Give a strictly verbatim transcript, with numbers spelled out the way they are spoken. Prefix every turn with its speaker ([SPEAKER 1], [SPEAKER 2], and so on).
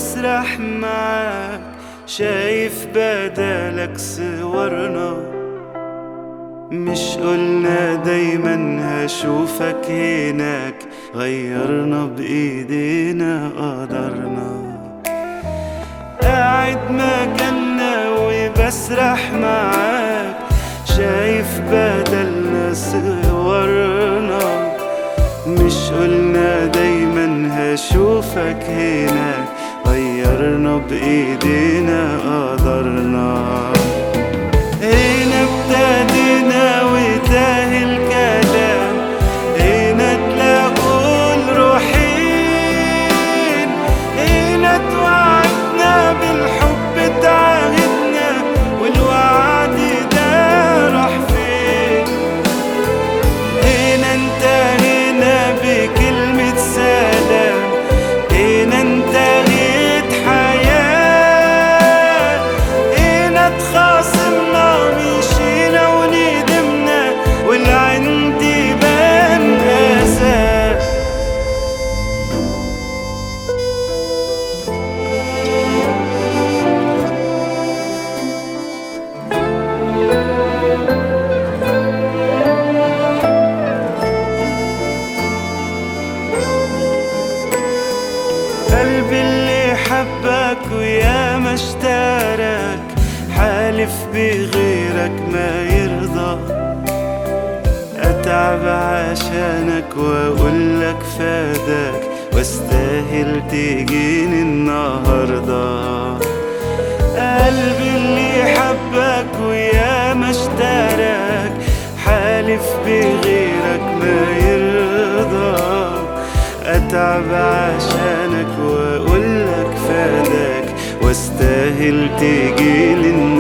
[SPEAKER 1] وبسرح معاك، شايف بدالك صورنا. مش قلنا دايما هشوفك هناك، غيرنا بإيدينا قدرنا. قاعد مكاننا وبسرح معاك، شايف بدلنا صورنا. مش قلنا دايما هشوفك هناك، غيرنا بإيدينا قدرنا. هنا ابتدينا وتاه الكلام، هنا تلاقوا الروحين، هنا توعدنا بالحب تعهدنا، والوعد ده راح فين؟ هنا انتهينا بكلمة سلام، هنا انتهت حياة، هنا اتخاصمنا مشينا وندمنا، والعند بان أسى. قلبي اللي حبك ويا ما اشتراك، حالف بغيرك ما يرضى. اتعب عشانك واقولك فاداك، واستاهل تجيني النهارده. قلبي اللي حبك ويا ما اشتراك، حالف بغيرك ما يرضى. اتعب عشانك واقولك فاداك، واستاهل تجيلي